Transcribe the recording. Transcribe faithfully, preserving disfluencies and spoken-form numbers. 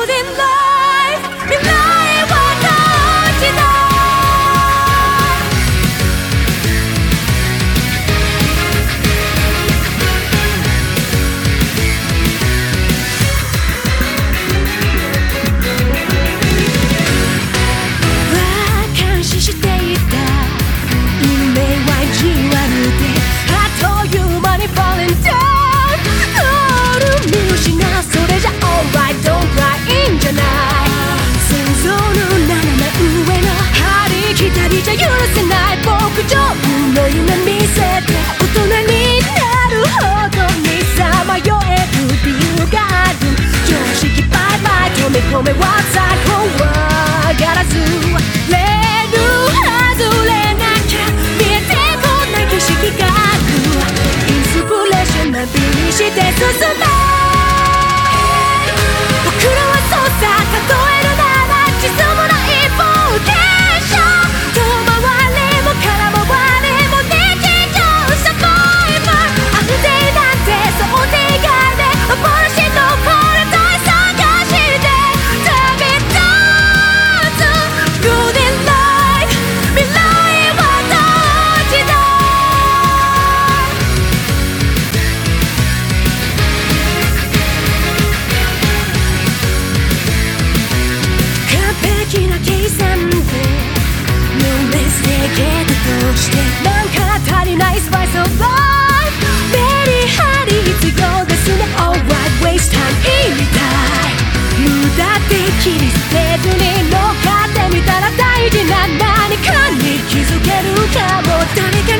止めは最高は上がらずレール外れなきゃ見えてこない景色があるインスピレーションなびにして進め僕らはそうさ例えるなら地図もない冒険者遠回りも空回りも日常サバイバー安定なんて想定外で幻のこれ大探してなんか足りないスパイス of life メリハリ必要ですね Alright waste time 言いたい無駄って切り捨てずに乗っかってみたら大事な何かに気づけるかも誰か